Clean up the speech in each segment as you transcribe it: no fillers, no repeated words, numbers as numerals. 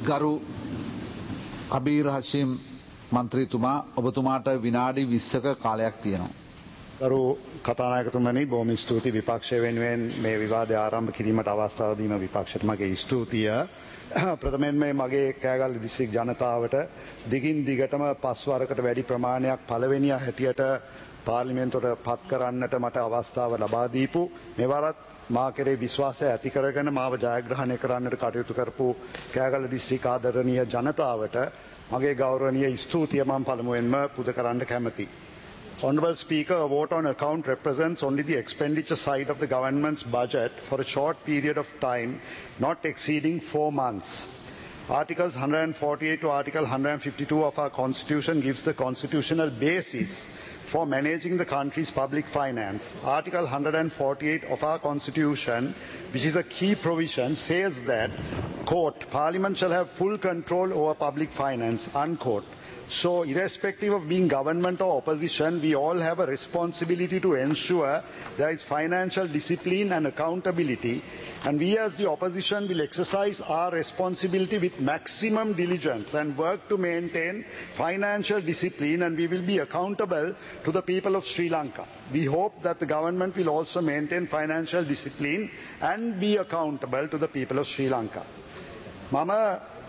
ගරු අබීර් හෂිම් මන්ත්‍රීතුමා ඔබතුමාට විනාඩි 20ක කාලයක් තියෙනවා. ගරු කතානායකතුමනි බොහොම ස්තුතියි විපක්ෂය වෙනුවෙන් මේ විවාදය ආරම්භ කිරීමට අවස්ථාව දීම විපක්ෂයට මගේ ස්තුතිය. ප්‍රථමයෙන් මේ මගේ කෑගල්ල දිස්ත්‍රික් ජනතාවට දිගින් දිගටම පස්වරකට වැඩි ප්‍රමාණයක් පළවෙනිය හැටියට පාර්ලිමේන්තුවට පත් කරන්නට මට අවස්ථාව ලබා දීපු මෙවරත් මා කෙරේ විශ්වාසය ඇති කරගෙන මාව ජයග්‍රහණය කරන්නට කටයුතු කරපු කෑගල්ල දිස්ත්‍රික් ආදරණීය ජනතාවට මගේ ගෞරවනීය ස්තුතිය මම පළමුවෙන්ම පුද කරන්න කැමැතියි. Honourable Speaker, a vote on account represents only the expenditure side of the government's budget for a short period of time, not exceeding 4 months. Articles 148 to Article 152 of our Constitution gives the constitutional basis for managing the country's public finance. Article 148 of our Constitution, which is a key provision, says that, quote, Parliament shall have full control over public finance, unquote. So, irrespective of being government or opposition, we all have a responsibility to ensure there is financial discipline and accountability. And we as the opposition will exercise our responsibility with maximum diligence and work to maintain financial discipline, and we will be accountable to the people of Sri Lanka. We hope that the government will also maintain financial discipline and be accountable to the people of Sri Lanka. Mama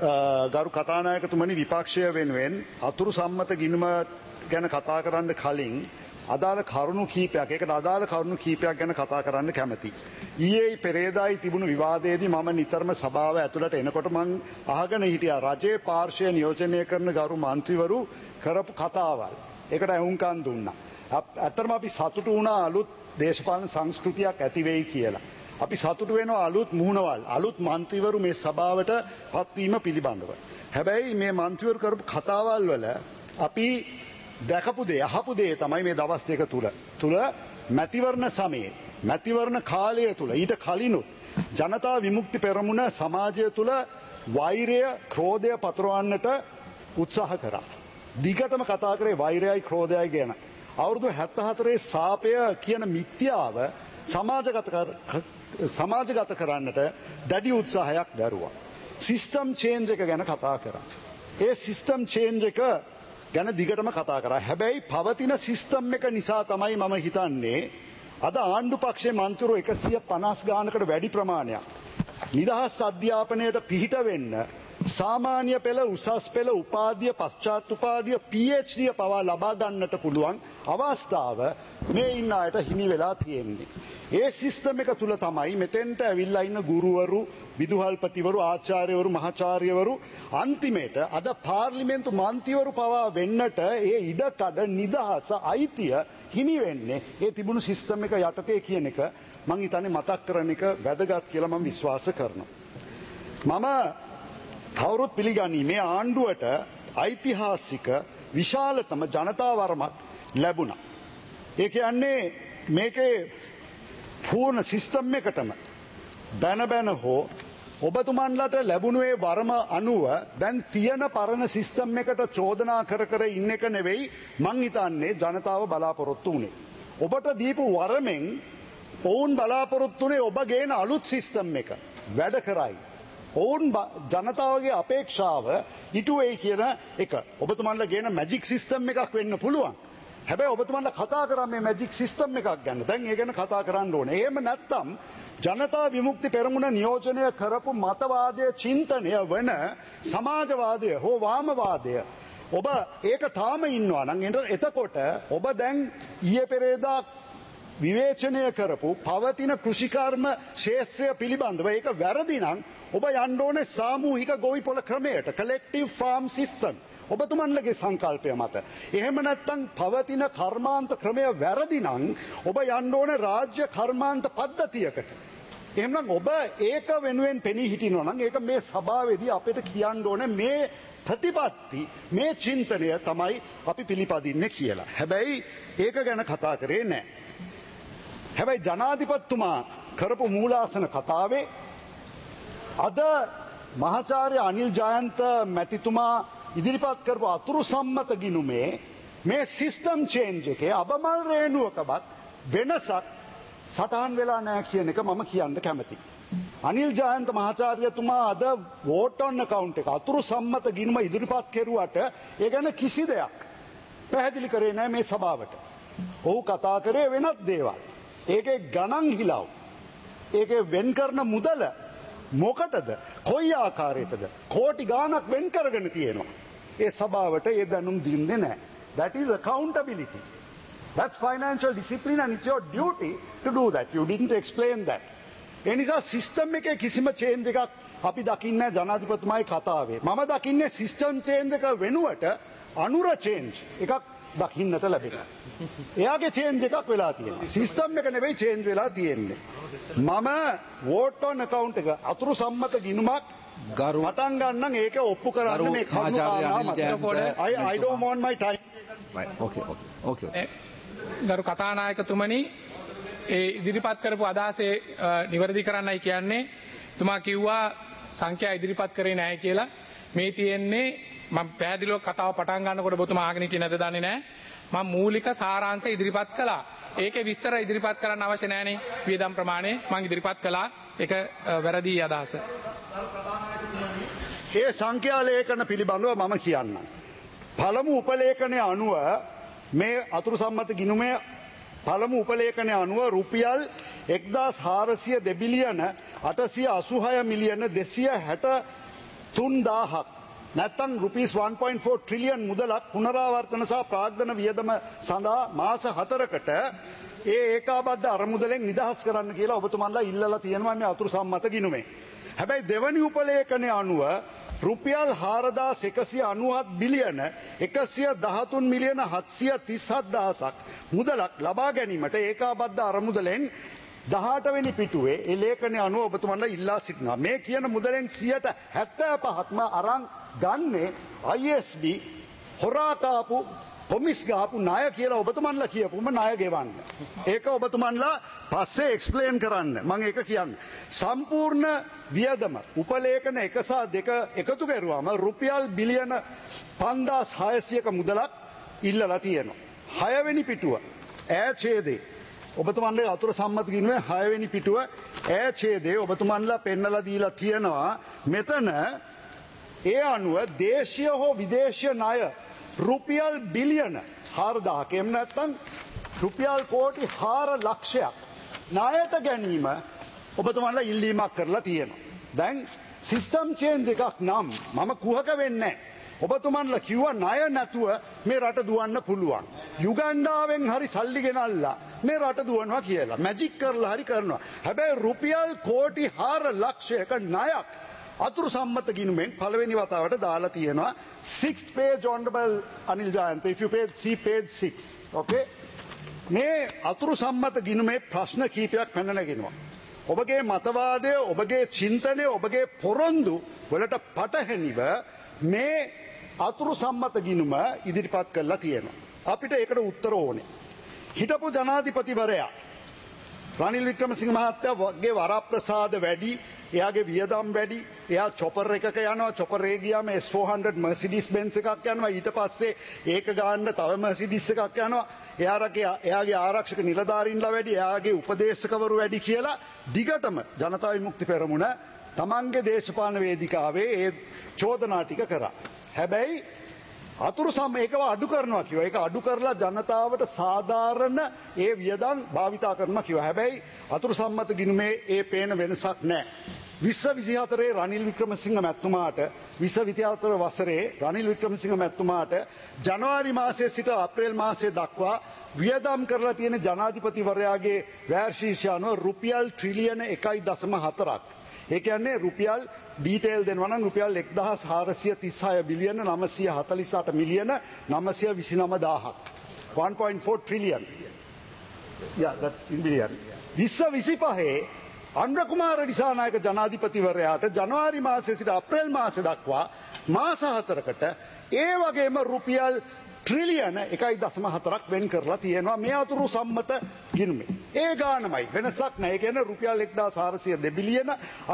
ගරු කතානායකතුමනි විපක්ෂය වෙනුවෙන් අතුරු සම්මත ගිණුම ගැන කතා කරන්න කලින් අදාළ කරුණු කීපයක් ඒකට අදාළ කරුණු කීපයක් ගැන කතා කරන්න කැමැතියි. ඊයේ පෙරේදායි තිබුණු විවාදයේදී මම නිතරම සභාව ඇතුළට එනකොට මම අහගෙන හිටියා රජයේ පාර්ශ්වය නියෝජනය කරන ගරු මන්ත්‍රීවරු කරපු කතාවල්. ඒකට ඇහුම්කන් දුන්නා. ඇත්තටම අපි සතුටු වුණා අලුත් දේශපාලන සංස්කෘතියක් ඇති වෙයි කියලා. අපි සතුටු වෙනවා අලුත් මුහුණවල් අලුත් මන්ත්‍රීවරු මේ සභාවට පත්වීම පිළිබඳව. හැබැයි මේ මන්ත්‍රීවරු කරපු කතාවල් වල අපි දැකපු දේ අහපු දේ තමයි මේ දවස් දෙක තුල මැතිවරණ සමයේ මැතිවරණ කාලය තුල ඊට කලිනුත් ජනතා විමුක්ති පෙරමුණ සමාජය තුල වෛරය ක්‍රෝධය පතුරවන්නට උත්සාහ කරා. දිගටම කතා කරේ වෛරයයි ක්‍රෝධයයි ගැන. අවුරුදු 74 සාපය කියන මිත්‍යාව සමාජගත කරන්නට දැඩි උත්සාහයක් දැරුවා. සිස්ටම් චේන්ජ් එක ගැන කතා කරා. ඒ සිස්ටම් චේන්ජ් එක ගැන දිගටම කතා කරා. හැබැයි පවතින සිස්ටම් එක නිසා තමයි මම හිතන්නේ අද ආණ්ඩු පක්ෂයේ මන්ත්‍රීවරු 150 ගානකට වැඩි ප්‍රමාණයක් නිදහස් අධ්‍යාපනයට පිහිට වෙන්න සාමාන්‍ය පෙළ උසස් පෙළ උපාධිය පශ්චාත් උපාධිය PhD පවා ලබා ගන්නට පුළුවන් අවස්ථාව මේ ඉන්න අයට හිමි වෙලා තියෙන්නේ. ඒ සිස්ටම් එක තුල තමයි මෙතෙන්ට ඇවිල්ලා ඉන්න ගුරුවරු, විදුහල්පතිවරු, ආචාර්යවරු, මහාචාර්යවරු අන්තිමේට අද පාර්ලිමේන්තු මන්ත්‍රීවරු පවා වෙන්නට ඒ ඉඩකඩ නිදහස අයිතිය හිමි වෙන්නේ ඒ තිබුණු සිස්ටම් එක යටතේ කියන එක මම හිතන්නේ මතක් කරන එක වැදගත් කියලා මම විශ්වාස කරනවා. මම කවුරුත් පිළිගන්නේ මේ ආණ්ඩුවට ඓතිහාසික විශාලතම ජනතා වරමක් ලැබුණා. ඒ කියන්නේ මේකේ පූර්ණ සිස්ටම් එකටම බැන හෝ ඔබතුමන්ලට ලැබුණු ඒ වරම අනුව දැන් තියෙන පරණ සිස්ටම් එකට චෝදනා කර ඉන්න එක නෙවෙයි මං හිතන්නේ ජනතාව බලාපොරොත්තු වුණේ. ඔබට දීපු වරමෙන් ඔවුන් බලාපොරොත්තු වුණේ ඔබ ගේන අලුත් සිස්ටම් එක වැඩ කරයි. ඔවුන් ජනතාවගේ අපේක්ෂාව ඉටු වෙයි කියන එක. ඔබතුමන්ලා ගේන මැජික් සිස්ටම් එකක් වෙන්න පුළුවන්. හැබැයි ඔබතුමන්ලා කතා කරා මේ මැජික් සිස්ටම් එකක් ගැන. දැන් ඒ ගැන කතා කරන්න ඕනේ. එහෙම නැත්නම් ජනතා විමුක්ති පෙරමුණ නියෝජනය කරපු මතවාදයේ චින්තනය වන සමාජවාදය හෝ වාමවාදය ඔබ ඒක තාම ඉන්නවා නම් එතකොට ඔබ දැන් ඊයේ පෙරේදා විවේචනය කරපු පවතින කෘෂිකර්ම ශේත්‍රය පිළිබඳව ඒක වැරදි නම් ඔබ යන්න ඕනේ සාමූහික ගොවිපොළ ක්‍රමයට collective farm system ඔබතුමන්ලගේ සංකල්පය මත. එහෙම නැත්නම් පවතින කර්මාන්ත ක්‍රමය වැරදි නම් ඔබ යන්න ඕනේ රාජ්‍ය කර්මාන්ත පද්ධතියකට. එහෙනම් ඔබ ඒක වෙනුවෙන් පෙනී හිටිනවා නම් ඒක මේ සභාවේදී අපිට කියන්න ඕනේ මේ ප්‍රතිපත්ති මේ චින්තනය තමයි අපි පිළිපදින්නේ කියලා. හැබැයි ඒක ගැන කතා කරේ නැහැ. හැබැයි ජනාධිපතිතුමා කරපු මූලාසන කතාවේ අද මහාචාර්ය අනිල් ජයන්ත මැතිතුමා ඉදිරිපත් කරපු අතුරු සම්මත ගිණුමේ මේ සිස්ටම් චේන්ජ් එකේ අබමල් රේණුවකවත් වෙනසක් සටහන් වෙලා නැහැ කියන එක මම කියන්න කැමතියි. අනිල් ජයන්ත මහාචාර්යතුමා අද වෝට් ඔන් account එක අතුරු සම්මත ගිණුම ඉදිරිපත් කෙරුවට ඒ ගැන කිසි දෙයක් පැහැදිලි කරේ නැහැ මේ සභාවට. ඔහු කතා කරේ වෙනත් දේවල්. ඒකේ ගණන් හිලව්. ඒකේ වෙන් කරන මුදල මොකටද? කොයි ආකාරයටද? කෝටි ගාණක් වෙන් කරගෙන තියෙනවා. ඒ සභාවට ඒ දැනුම් දෙන්නේ නැහැ. That is accountability. That's financial discipline and it's your duty to do that. You didn't explain that. ඒ නිසා සිස්ටම් එකේ කිසිම චේන්ජ් එකක් අපි දකින්නේ ජනාධිපතිතුමායි කතාවේ. මම දකින්නේ සිස්ටම් චේන්ජ් එක වෙනුවට අනුර චේන්ජ් එකක් දකින්නට ලැබෙනවා. එයාගේ චේන්ජ් එකක් වෙලා තියෙනවා. සිස්ටම් එක නෙවෙයි චේන්ජ් වෙලා තියෙන්නේ. මම වෝට් ඔන් account එක අතුරු සම්මත ගිණුමක් පටන් ගන්නම් ඒක ඔප්පු කරන්න මේ කරුණු කාරණා මත. I don't want my time. Okay. ගරු කතානායකතුමනි ඒ ඉදිරිපත් කරපු අදහසේ නිවැරදි කරන්නයි කියන්නේ. තුමා කිව්වා සංඛ්‍යා ඉදිරිපත් කරේ නැහැ කියලා. මේ තියෙන්නේ මම පැහැදිලිව කතාව පටන් ගන්නකොට ඔබතුමා අහගෙන හිටියේ නැද දන්නේ නැහැ. මම මූලික සාරාංශය ඉදිරිපත් කළා. ඒකේ විස්තර ඉදිරිපත් කරන්න අවශ්‍ය නැහැනේ. වියදම් ප්‍රමාණය මම ඉදිරිපත් කළා. ඒක වැරදි අදහස. ඒ සංඛ්‍යා ලේඛන පිළිබඳව මම කියන්නම්. පළමු උපලේඛනය අනුව මේ අතුරු සම්මත ගිණුමේ පළමු උපලේඛනය අනුව රුපියල් 1402 බිලියන 886 මිලියන 263,000ක් නැත්නම් රුපීස් 1.4 ට්‍රිලියන් මුදලක් පුනරාවර්තන සහ ප්‍රාග්ධන වියදම සඳහා මාස 4කට ඒ ඒකාබද්ධ අරමුදලෙන් නිදහස් කරන්න කියලා ඔබතුමන්ලා ඉල්ලලා තියෙනවා මේ අතුරු සම්මත ගිණුමේ. හැබැයි දෙවනි උපලේඛනය අනුව රුපියල් 4197 බිලියන 113 මිලියන 737,000ක් මුදලක් ලබා ගැනීමට ඒකාබද්ධ අරමුදලෙන් 18 වෙනි පිටුවේ ඒ ලේඛනය අනුව ඔබතුමන්ලා ඉල්ලා සිටිනවා. මේ කියන මුදලෙන් 75%ක්ම අරන් ගන්නේ ISB හොරා කාපු කොමිස් ගාපු ණය කියලා ඔබතුමන්ලා කියපුම ණය ගෙවන්න. ඒක ඔබතුමන්ලා පස්සේ එක්ස්ප්ලේන් කරන්න. මම ඒක කියන්නේ. සම්පූර්ණ වියදම උපලේඛන 1 සහ 2 එකතු කරුවාම රුපියල් බිලියන 5600ක මුදලක් ඉල්ලලා තියෙනවා. 6 වෙනි පිටුව ඈ ඡේදේ ඔබතුමන්ගේ අතුරු සම්මත ගිණුමේ 6 වෙනි පිටුව ඈ ඡේදේ ඔබතුමන්ලා පෙන්නලා දීලා තියෙනවා. මෙතන ඒ අනුව දේශීය හෝ විදේශීය ණය රුපියල් බිලියන 4,000ක් එම් නැත්නම් රුපියල් කෝටි 4 ලක්ෂයක් ණයට ගැනීම ඔබතුමන්ලා ඉල්ලීමක් කරලා තියෙනවා. දැන් සිස්ටම් චේන්ජ් එකක් නම් මම කුහක වෙන්නේ නැහැ. ඔබතුමන්ලා කිව්වා ණය නැතුව මේ රට දුවන්න පුළුවන්. යුගන්ඩාවෙන් හරි සල්ලි ගෙනල්ලා මේ රට දුවනවා කියලා. මැජික් කරලා හරි කරනවා. හැබැයි රුපියල් කෝටි 4 ලක්ෂයක ණයක් අතුරු සම්මත ගිණුමෙන් පළවෙනි වතාවට දාලා තියෙනවා. 6th page honorable Anil Jayanta, if you see page 6. Okay? මේ අතුරු සම්මත ගිණුමේ ප්‍රශ්න කීපයක් පැන නැගෙනවා. ඔබගේ මතවාදය, ඔබගේ චින්තනය, ඔබගේ පොරොන්දු වලට පටහැනිව මේ අතුරු සම්මත ගිණුම ඉදිරිපත් කරලා තියෙනවා. අපිට ඒකට උත්තර ඕනේ. හිටපු ජනාධිපතිවරයා රනිල් වික්‍රමසිංහ මහත්තයාගේ වරප්‍රසාද වැඩි, එයාගේ වියදම් වැඩි, එයා චොපර් එකක යනවා, චොපර් එකේ ගියාම S400 Mercedes Benz එකක් යනවා, ඊට පස්සේ ඒක ගන්න තව Mercedes එකක් යනවා, එයාගේ ආරක්ෂක නිලධාරීන්ලා වැඩි, එයාගේ උපදේශකවරු වැඩි කියලා දිගටම ජනතා විමුක්ති පෙරමුණ තමන්ගේ දේශපාලන වේදිකාවේ ඒ චෝදනා ටික කරා. හැබැයි අතුරු ඒකව අඩු කරනවා කිව්වා. ඒක අඩු කරලා ජනතාවට සාධාරණ ඒ වියදම් භාවිතා කරනවා කිව්වා. හැබැයි අතුරු සම්මත ගිණුමේ ඒ පේන වෙනසක් නැහැ. 2024 රනිල් වික්‍රමසිංහ මැතිතුමාට 2024 වසරේ රනිල් වික්‍රමසිංහ මැතිතුමාට ජනවාරි මාසයේ සිට අප්‍රේල් මාසයේ දක්වා වියදම් කරලා තියෙන ජනාධිපතිවරයාගේ වැර්ෂීෂය අනුව රුපියල් ට්‍රිලියන 1.4ක්. ඒ කියන්නේ රුපියල් ඩීටේල් දෙනවා නම් රුපියල් 1436 බිලියන 948 මිලියන 929,000ක්. 1.4 trillion. Yeah, that in billion. 2025 Anura Kumara Dissanayake ජනාධිපතිවරයාට ජනවාරි මාසයේ සිට අප්‍රේල් මාසය දක්වා මාස 4කට ඒ වගේම රුපියල් ට්‍රිලියන 1.4ක් වෙන් කරලා තියෙනවා මේ අතුරු සම්මත ගිණුමේ. ඒ ගානමයි වෙනසක් නැහැ. ඒ කියන්නේ රුපියල් 1402 බිලියන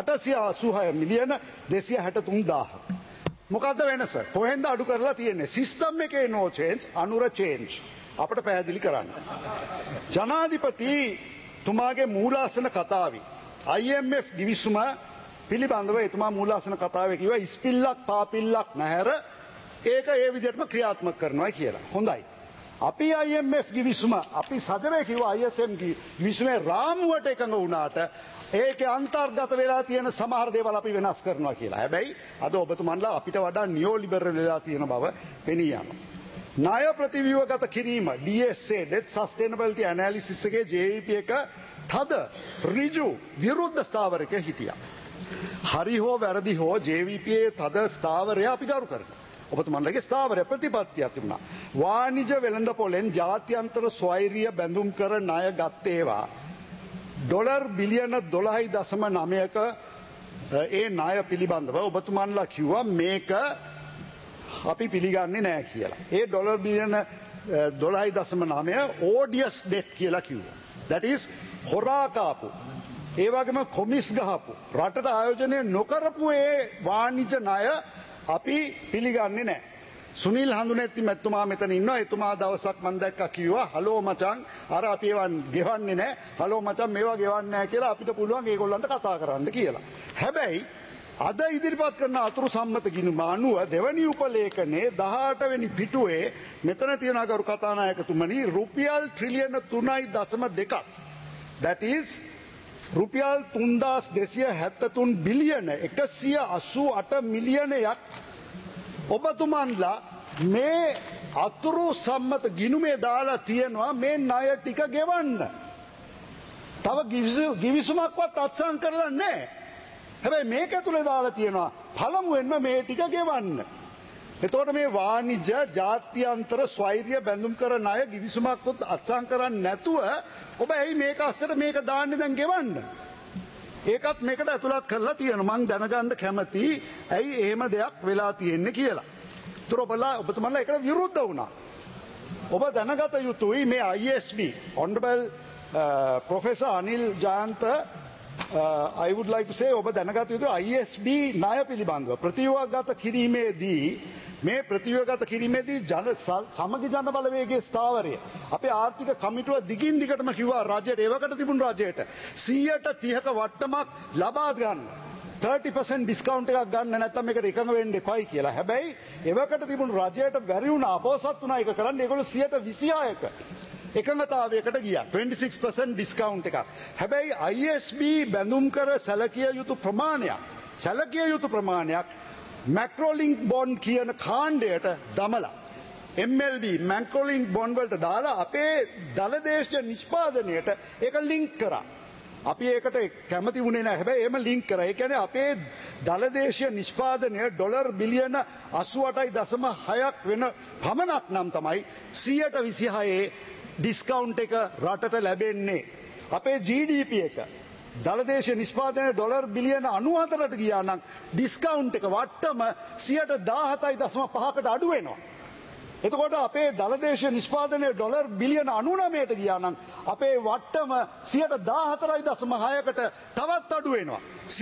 886 මිලියන 263,000ක්. මොකද්ද වෙනස? කොහෙන්ද අඩු කරලා තියෙන්නේ? සිස්ටම් එකේ no change, අනුර change. අපිට පැහැදිලි කරන්න. ජනාධිපති තුමාගේ මූලාසන කතාවේ IMF ගිවිසුම පිළිබඳව එතුමා මූලාසන කතාවේ කිව්වා ඉස්පිල්ලක් පාපිල්ලක් නැහැර ඒක ඒ විදිහටම ක්‍රියාත්මක කරනවා කියලා. හොඳයි. අපි IMF ගිවිසුම අපි සදරේ කිව්වා ISM ගිවිසුමේ රාමුවට එකඟ වුණාට ඒකේ අන්තර්ගත වෙලා තියෙන සමහර දේවල් අපි වෙනස් කරනවා කියලා. හැබැයි අද ඔබතුමන්ලා අපිට වඩා නියෝලිබරල් වෙලා තියෙන බව පෙනී යනවා. ණය ප්‍රතිව්‍යුහගත කිරීම DSA Debt Sustainability Analysis එකේ JVP එක තද ඍජු විරුද්ධ ස්ථාවරයක හිටියා. හරි හෝ වැරදි හෝ JVP තද ස්ථාවරය අපි ගරු කරනවා. ඔබතුමන්ලගේ ස්ථාවරය ප්‍රතිපත්තියක් තිබුණා. වාණිජ වෙළඳපොලෙන් ජාත්‍යන්තර ස්වෛරීය බැඳුම් කර ණය ගත්තේවා ඩොලර් බිලියන 12.9ක ඒ ණය පිළිබඳව ඔබතුමන්ලා කිව්වා මේක අපි පිළිගන්නේ නැහැ කියලා. ඒ ඩොලර් බිලියන 12.9 odious debt කියලා කිව්වා. That is හොරා කාපු. ඒ වගේම කොමිස් ගහපු. රටට ආයෝජනය නොකරපු ඒ වාණිජ ණය අපි පිළිගන්නේ නැහැ. සුනිල් හඳුනැති මැතිතුමා මෙතන ඉන්නවා. එතුමා දවසක් මම දැක්කා කිව්වා හලෝ මචං අර අපි ඒවා ගෙවන්නේ නැහැ. හලෝ මචං මේවා ගෙවන්නේ නැහැ කියලා අපිට පුළුවන් ඒගොල්ලන්ට කතා කරන්න කියලා. හැබැයි අද ඉදිරිපත් කරන අතුරු සම්මත ගිණුම අනුව දෙවනි උපලේඛනයේ 18 වෙනි පිටුවේ මෙතන තියෙන ගරු කතානායකතුමනි රුපියල් ට්‍රිලියන 3.2ක් that is රුපියල් 3273 බිලියන 188 මිලියනයක් ඔබතුමන්ලා මේ අතුරු සම්මත ගිණුමේ දාලා තියෙනවා මේ ණය ටික ගෙවන්න. තව ගිවිසුමක්වත් අත්සන් කරලා නැහැ. හැබැයි මේක ඇතුලේ දාලා තියෙනවා පළමුවෙන්ම මේ ටික ගෙවන්න. එතකොට මේ වාණිජ ජාත්‍යන්තර ස්වෛරීය බැඳුම් කර ණය ගිවිසුමක්වත් අත්සන් කරන්නේ නැතුව ඔබ ඇයි මේක අස්සට මේක දාන්නේ දැන් ගෙවන්න? ඒකත් මේකට ඇතුළත් කරලා තියෙනවා. මං දැනගන්න කැමතියි ඇයි එහෙම දෙයක් වෙලා තියෙන්නේ කියලා. ඒතර ඔබතුමන්ලා ඒකට විරුද්ධ වුණා. ඔබ දැනගත යුතුයි මේ ISB Honorable Professor Anil Jayanta I would like to say ඔබ දැනගත යුතුයි ISB ණය පිළිබඳව ප්‍රතිව්‍යුහගත කිරීමේදී මේ ප්‍රතිව්‍යුහගත කිරීමේදී සමගි ජන බලවේගයේ ස්ථාවරය අපේ ආර්ථික කමිටුව දිගින් දිගටම කිව්වා රජයට ඒවකට තිබුණු රජයට 130ක වට්ටමක් ලබා ගන්න 30% ඩිස්කවුන්ට් එකක් ගන්න නැත්නම් මේකට එකඟ වෙන්න එපයි කියලා. හැබැයි ඒවකට තිබුණු රජයට බැරි වුණා අපොසත් වුණා ඒක කරන්න. ඒගොල්ලෝ 126ක එකඟතාවයකට ගියා 26% ඩිස්කවුන්ට් එකක්. හැබැයි ISB බැඳුම් කර සැලකිය යුතු ප්‍රමාණයක් මැක්‍රෝලින්ක් බොන්ඩ් කියන කාණ්ඩයට දමලා MLB මැක්‍රෝලින්ක් බොන්ඩ් වලට දාලා අපේ දලදේශීය නිෂ්පාදනයට ඒක ලින්ක් කරා. අපි ඒකට කැමති වුණේ නැහැ. හැබැයි එහෙම ලින්ක් කරා. ඒ කියන්නේ අපේ දලදේශීය නිෂ්පාදනය ඩොලර් බිලියන 88.6ක් වෙන පමණක් නම් තමයි 126 ඩිස්කවුන්ට් එක රටට ලැබෙන්නේ. අපේ GDP එක දලදේශීය නිෂ්පාදනය ඩොලර් බිලියන 94ට ගියා නම් ඩිස්කවුන්ට් එක වට්ටම 17.5කට අඩු වෙනවා. එතකොට අපේ දලදේශීය නිෂ්පාදනය ඩොලර් බිලියන 99ට ගියා නම් අපේ වට්ටම 14.6කට තවත් අඩු වෙනවා.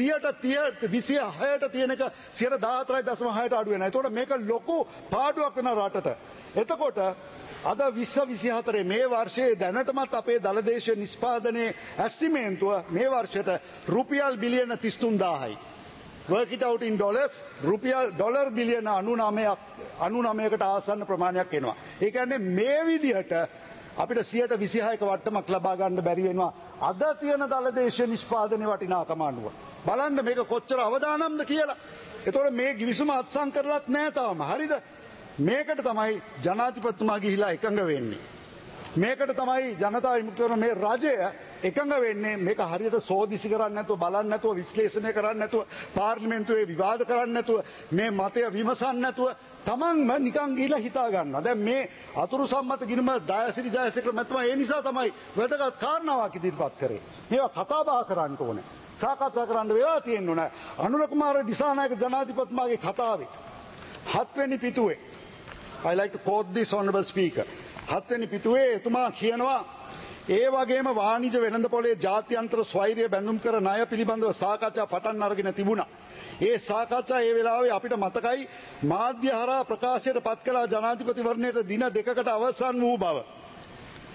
26ට තියෙන එක 14.6ට අඩු වෙනවා. එතකොට මේක ලොකු පාඩුවක් වෙන රටට. එතකොට අද 2024 මේ වර්ෂයේ දැනටමත් අපේ දලදේශීය නිෂ්පාදනයේ ඇස්ටිමේන්තුව මේ වර්ෂයට රුපියල් බිලියන 33000යි. Work it out in dollars රුපියල් ඩොලර් බිලියන 99කට ආසන්න ප්‍රමාණයක් එනවා. ඒ කියන්නේ මේ විදිහට අපිට 126ක වට්ටමක් ලබා ගන්න බැරි වෙනවා. අද තියෙන දලදේශීය නිෂ්පාදනයේ වටිනාකම අනුව. බලන්න මේක කොච්චර අවදානම්ද කියලා. ඒතකොට මේ ගිවිසුම අත්සන් කරලත් නැහැ තාම. හරිද? මේකට තමයි ජනාධිපතිතුමා ගිහිලා එකඟ වෙන්නේ. මේකට තමයි ජනතා විමුක්ති පෙරමුණ මේ රජය එකඟ වෙන්නේ. මේක හරියට සෝදිසි කරන්නේ නැතුව බලන්නේ නැතුව විශ්ලේෂණය කරන්නේ නැතුව පාර්ලිමේන්තුවේ විවාද කරන්නේ නැතුව මේ මතය විමසන්නේ නැතුව තමන්ම නිකන් ගිහිලා හිතා ගන්නවා. දැන් මේ අතුරු සම්මත ගිණුම දයාසිරි ජයසේකර මැතිතුමා ඒ නිසා තමයි වැදගත් කාරණාවක් ඉදිරිපත් කරේ. මේවා කතා බහ කරන්න ඕනේ. සාකච්ඡා කරන්න වෙලා තියෙන්න ඕනේ. අනුර කුමාර දිසානායක ජනාධිපතිතුමාගේ කතාවේ 7 වෙනි පිටුවේ I like to quote this honorable speaker. 7 වෙනි පිටුවේ එතුමා කියනවා ඒ වගේම වාණිජ වෙළඳපොලේ ජාත්‍යන්තර ස්වෛරීය බැඳුම් කර ණය පිළිබඳව සාකච්ඡා පටන් අරගෙන තිබුණා. ඒ සාකච්ඡා ඒ වෙලාවේ අපිට මතකයි මාධ්‍ය හරහා ප්‍රකාශයට පත් කළ ජනාධිපතිවරණයට දින 2කට අවසන් වූ බව.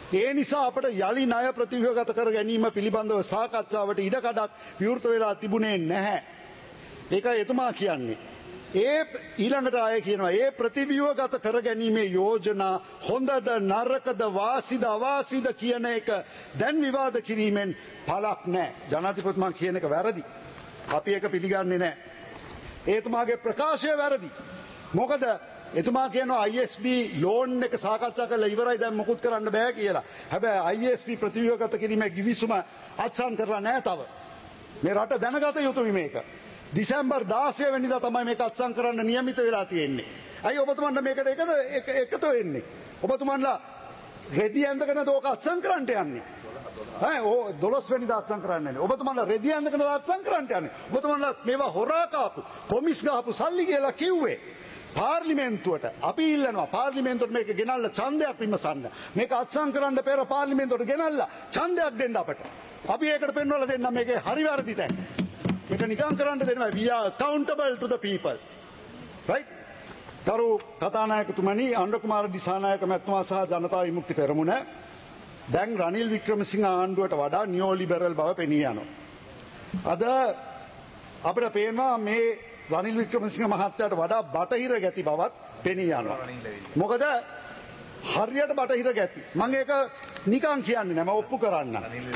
ඒ නිසා අපට යලි ණය ප්‍රතිව්‍යුහගත කර ගැනීම පිළිබඳව සාකච්ඡාවට ඉඩකඩක් විවෘත වෙලා තිබුණේ නැහැ. ඒකයි එතුමා කියන්නේ. ඒ ඊළඟට ආයේ කියනවා ඒ ප්‍රතිව්‍යුහගත කර ගැනීමේ යෝජනා හොඳද නරකද වාසිද අවාසිද කියන එක දැන් විවාද කිරීමෙන් පළක් නැහැ. ජනාධිපතිතුමා කියන එක වැරදි. අපි ඒක පිළිගන්නේ නැහැ. එතුමාගේ ප්‍රකාශය වැරදි. මොකද එතුමා කියනවා ISP ලෝන් එක සාකච්ඡා කරලා ඉවරයි දැන් මොකුත් කරන්න බෑ කියලා. හැබැයි ISP ප්‍රතිව්‍යුහගත කිරීමේ ගිවිසුම අත්සන් කරලා නැහැ තව. මේ රට දැනගත යුතුයි මේක. දිසැම්බර් 16 වෙනිදා තමයි මේක අත්සන් කරන්න නියමිත වෙලා තියෙන්නේ. අයි ඔබතුමන්ට මේකට එකතු වෙන්නේ. ඔබතුමන්ලා රෙදි ඇඳගෙන දෝක අත්සන් කරන්න යන්නේ. 12 වෙනිදා අත්සන් කරන්නේ නැහැ. ඔබතුමන්ලා රෙදි ඇඳගෙන අත්සන් කරන්න යන්නේ. ඔබතුමන්ලා මේවා හොරා කාපු කොමිස් ගහපු සල්ලි කියලා කිව්වේ. පාර්ලිමේන්තුවට අපි ඉල්ලනවා පාර්ලිමේන්තුවට මේක ගෙනල්ලා ඡන්දයක් විමසන්න. මේක අත්සන් කරන්න පෙර පාර්ලිමේන්තුවට ගෙනල්ලා ඡන්දයක් දෙන්න අපට. අපි ඒකට පෙන්වලා දෙන්න මේකේ හරි වැරදි තැන්. මේක නිකන් කරන්න දෙනවා. We are accountable to the people. Right? කරු කතානායකතුමනි අනුර කුමාර දිසානායක මැතිතුමා සහ ජනතා විමුක්ති පෙරමුණ දැන් රනිල් වික්‍රමසිංහ ආණ්ඩුවට වඩා නියෝ ලිබරල් බව පෙනී යනවා. අද අපිට පේනවා මේ රනිල් වික්‍රමසිංහ මහත්තයාට වඩා බටහිර ගැති බවත් පෙනී යනවා. මොකද හරියට බටහිර ගැති. මම ඒක නිකන් කියන්නේ නෑ මම ඔප්පු කරන්න.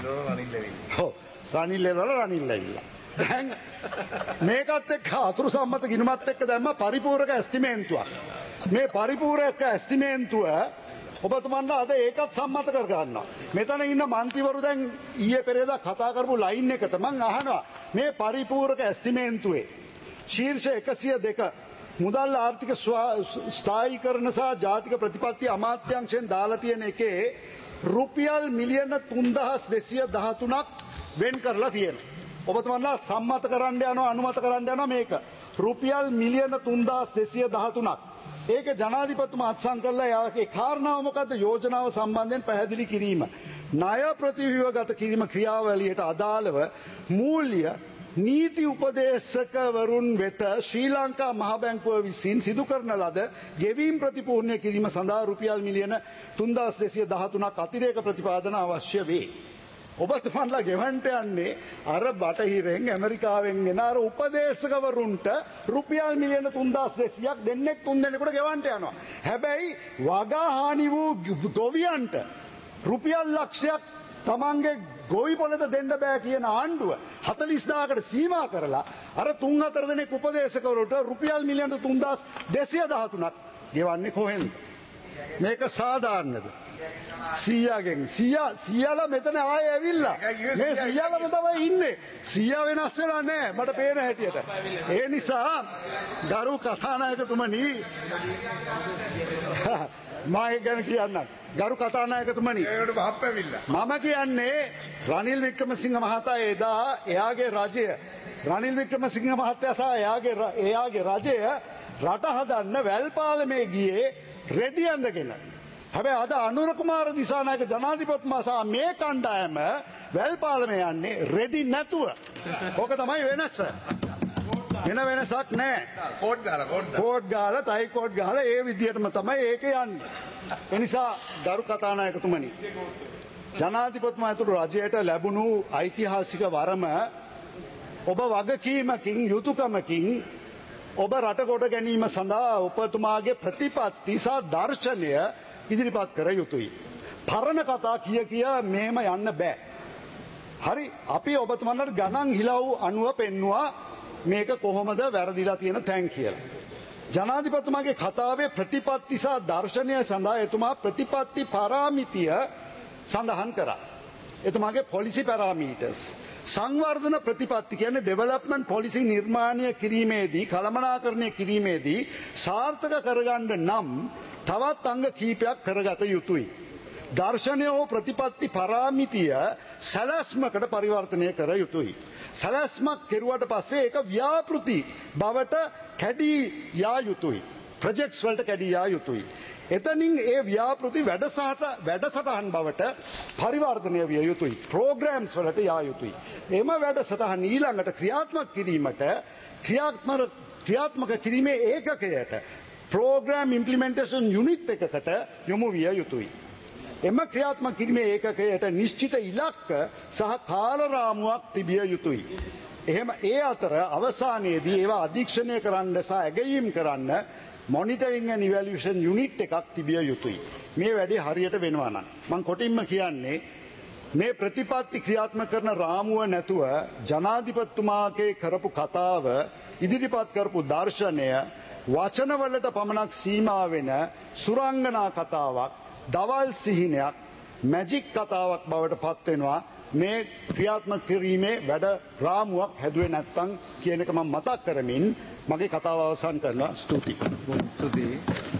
රනිල් ලෙවලා. දැන් මේකත් එක්ක අතුරු සම්මත ගිණුමත් එක්ක දැම්ම පරිපූර්ණක ඇස්තිමේන්තුවක්. මේ පරිපූර්ණක ඇස්තිමේන්තුව ඔබතුමන්ලා අද ඒකත් සම්මත කර ගන්නවා. මෙතන ඉන්න මන්ත්‍රීවරු දැන් ඊයේ පෙරේදා කතා කරපු ලයින් එකට මම අහනවා මේ පරිපූර්ණක ඇස්තිමේන්තුවේ ශීර්ෂ 102 මුදල් ආර්ථික ස්ථායීකරණ සහ ජාතික ප්‍රතිපත්ති අමාත්‍යාංශයෙන් දාලා තියෙන එකේ රුපියල් මිලියන 3213ක් වෙන් කරලා තියෙනවා. ඔබතුමන්ලා සම්මත කරන්න යනවා අනුමත කරන්න යනවා මේක රුපියල් මිලියන 3213ක්. ඒක ජනාධිපතිතුමා අත්සන් කළා. ඒ කාරණාව මොකද්ද? යෝජනාව සම්බන්ධයෙන් පැහැදිලි කිරීම. ණය ප්‍රතිව්‍යුහගත කිරීම ක්‍රියාවලියට අදාළව මූල්‍ය නීති උපදේශකවරුන් වෙත ශ්‍රී ලංකා මහ බැංකුව විසින් සිදු කරන ලද ගෙවීම් ප්‍රතිපූර්ණය කිරීම සඳහා රුපියල් මිලියන 3213ක් අතිරේක ප්‍රතිපාදන අවශ්‍ය වේ. ඔබතුමන්ලා ගෙවන්ට යන්නේ අර බටහිරෙන් ඇමරිකාවෙන් ගෙන අර උපදේශකවරුන්ට රුපියල් මිලියන 3200ක් දෙන්නෙක් තුන් දෙනෙකුට ගෙවන්ට යනවා. හැබැයි වගා හානි වූ ගොවියන්ට රුපියල් ලක්ෂයක් තමන්ගේ ගොවි පොළට දෙන්න බෑ කියන ආණ්ඩුව 40000කට සීමා කරලා අර 3-4 දෙනෙක් උපදේශකවරුන්ට රුපියල් මිලියන 3213ක් ගෙවන්නේ කොහෙන්ද? මේක සාධාරණද? සීයාලා මෙතන ආයෙ ඇවිල්ලා මේ සීයාලම තමයි ඉන්නේ. සීයා වෙනස් වෙලා නැහැ මට පේන හැටියට. ඒ නිසා ගරු කතානායකතුමනි මම ගැන කියන්නම්. ගරු කතානායකතුමනි මම කියන්නේ රනිල් වික්‍රමසිංහ මහතා එදා එයාගේ රජය රනිල් වික්‍රමසිංහ මහත්තයා සහ එයාගේ රජය රට හදන්න වැල්පාලමේ ගියේ රෙදි ඇඳගෙන. හැබැයි අද අනුර කුමාර දිසානායක ජනාධිපතිතුමා සහ මේ කණ්ඩායම වැල්පාලමේ යන්නේ රෙදි නැතුව. ඕක තමයි වෙනස. වෙන වෙනසක් නැහැ. කෝඩ් ගාලා තයි කෝඩ් ගාලා ඒ විදිහටම තමයි ඒක යන්නේ. ඒ නිසා ගරු කතානායකතුමනි ජනාධිපතිතුමා ඇතුළු රජයට ලැබුණු ඓතිහාසික වරම ඔබ වගකීමකින් යුතුයකමකින් ඔබ රට කොට ගැනීම සඳහා ඔබතුමාගේ ප්‍රතිපත්ති සහ දර්ශනය ඉදිරිපත් කර යුතුයි. පරණ කතා කිය මෙහෙම යන්න බෑ. හරි අපි ඔබතුමන්ලට ගණන් හිලව් අනුව පෙන්නවා මේක කොහොමද වැරදිලා තියෙන තැන් කියලා. ජනාධිපතිතුමාගේ කතාවේ ප්‍රතිපත්ති සහ දර්ශනය සඳහා එතුමා ප්‍රතිපත්ති පාරාමිතිය සඳහන් කරා. එතුමාගේ පොලිසි පැරාමීටර්ස් සංවර්ධන ප්‍රතිපත්ති කියන්නේ ඩෙවලොප්මන්ට් පොලිසි නිර්මාණය කිරීමේදී කළමනාකරණය කිරීමේදී සාර්ථක කරගන්න නම් තවත් අංග කීපයක් කරගත යුතුයි. දර්ශනය හෝ ප්‍රතිපත්ති පරාමිතිය සැලැස්මකට පරිවර්තනය කර යුතුයි. සැලැස්මක් කෙරුවට පස්සේ ඒක ව්‍යාපෘති බවට කැඩී යා යුතුයි. ප්‍රොජෙක්ට්ස් වලට කැඩී යා යුතුයි. එතනින් ඒ ව්‍යාපෘති වැඩසටහන් බවට පරිවර්තනය විය යුතුයි. ප්‍රෝග්‍රෑම්ස් වලට යා යුතුයි. එම වැඩසටහන් ඊළඟට ක්‍රියාත්මක කිරීමට ක්‍රියාත්මක කිරීමේ ඒකකයට ප්‍රෝග්‍රෑම් ඉම්ප්ලිමෙන්ටේෂන් යුනිට් එකකට යොමු විය යුතුයි. එම ක්‍රියාත්මක කිරීමේ ඒකකයට නිශ්චිත ඉලක්ක සහ කාලරාමුවක් තිබිය යුතුයි. එහෙම ඒ අතර අවසානයේදී ඒවා අධීක්ෂණය කරන්න සහ ඇගයීම් කරන්න මොනිටරිං ඇන්ඩ් ඉවැලියේෂන් යුනිට් එකක් තිබිය යුතුයි. මේ වැඩේ හරියට වෙනවා නම් මම කොටින්ම කියන්නේ මේ ප්‍රතිපත්ති ක්‍රියාත්මක කරන රාමුව නැතුව ජනාධිපතිතුමාගේ කරපු කතාව ඉදිරිපත් කරපු දර්ශනය වචනවලට පමණක් සීමා වෙන සුරංගනා කතාවක්, දවල් සිහිනයක්, මැජික් කතාවක් බවට පත් වෙනවා. මේ ක්‍රියාත්මක කිරීමේ වැඩ රාමුවක් හැදුවේ නැත්නම් කියන එක මම මතක් කරමින් මගේ කතාව අවසන් කරනවා. ස්තුතියි. ස්තුතියි.